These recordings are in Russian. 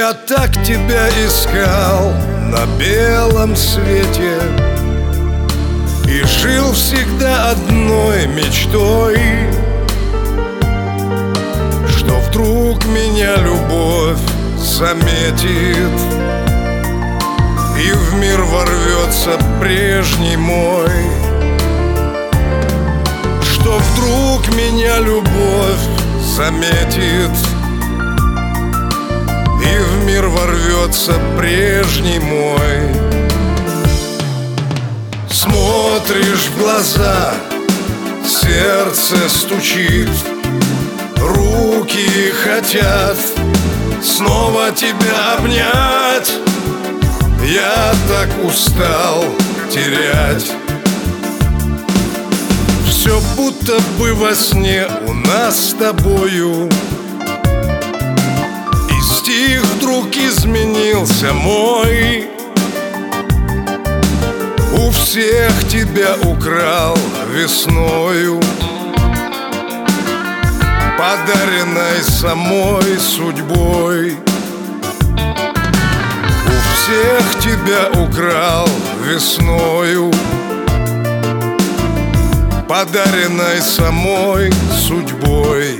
Я так тебя искал на белом свете и жил всегда одной мечтой, что вдруг меня любовь заметит и в мир ворвется прежний мой. Что вдруг меня любовь заметит и в мир ворвется прежний мой. Смотришь в глаза, сердце стучит, руки хотят снова тебя обнять. Я так устал терять. Все будто бы во сне у нас с тобою, и стих вдруг изменился мой. У всех тебя украл весною, подаренной самой судьбой. У всех тебя украл весною, подаренной самой судьбой.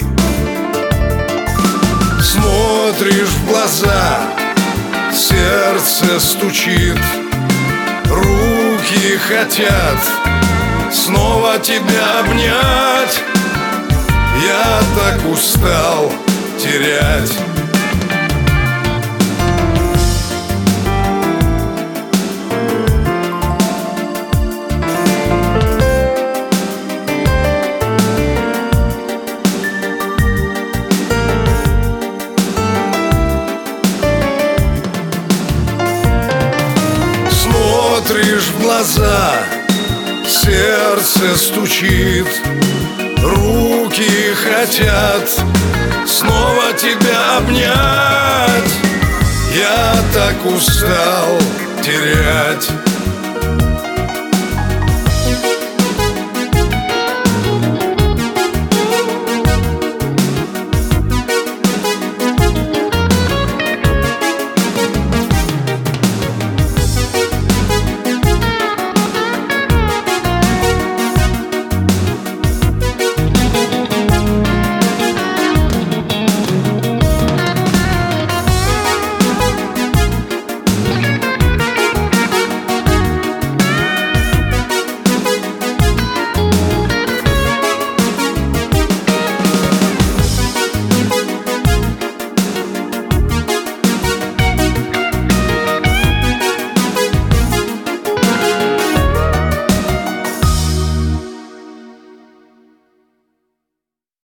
Смотришь в глаза, сердце стучит, руки хотят снова тебя обнять. Я так устал терять. Смотришь в глаза, сердце стучит, руки хотят снова тебя обнять. Я так устал терять.